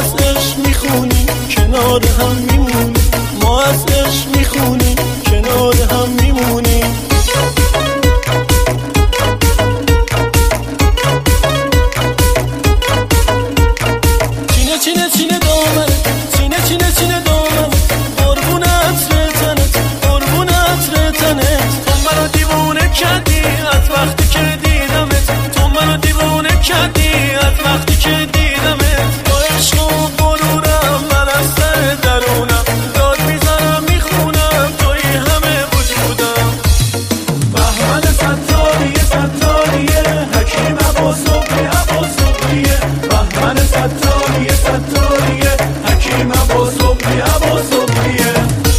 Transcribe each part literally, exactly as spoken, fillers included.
از عشق میخونیم کنار هم میمونیم، ما از عشق میخونیم کنار هم میمونیم. چینه چینه چینه دامنه، چینه چینه چینه دامنه، قربون عطر تنت، قربون عطر تنت. تو منو دیوونه کردی از وقتی که دیدمت، تو منو دیوونه کردی از وقتی که دیدمت. با عشق و غرورم من از سر درونم داد میزنم میخونم توی همه وجودم. بهمن ستاریه ستاریه حکیم ابا صبحی ابا صبحیه، بهمن ستاریه ستاریه حکیم ابا صبحی ابا صبحیه.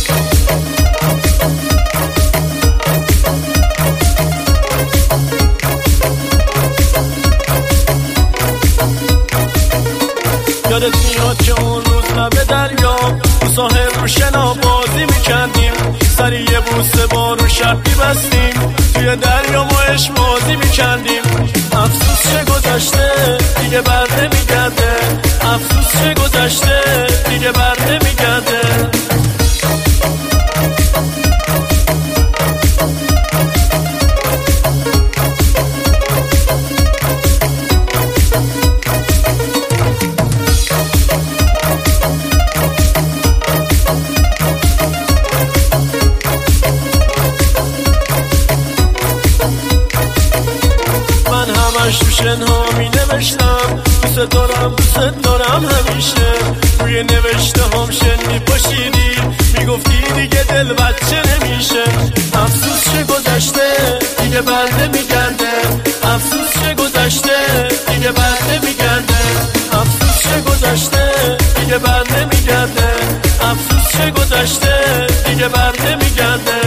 یادت میاد که اون روز لب دریا تو ساحل رو شنا بازی میکردیم، سری یه بوسه با رو شرطی بستیم، توی دریا ما عشق بازی میکردیم. افسوس چه گذشته دیگه بر نمیگرده، افسوس چه گذشته دیگه بر نمیگرده. همش تو شنها می نوشتم دوست دارم دوست دارم همیشه، روی نوشته هم شن می پاشیدی میگفتی دیگه دل بچه نمیشه. افسوس چه گذشته دیگه بر نمیگرده، افسوس چه گذشته دیگه بر نمیگرده، افسوس چه گذشته دیگه بر نمیگرده، افسوس چه گذشته دیگه بر نمیگرده.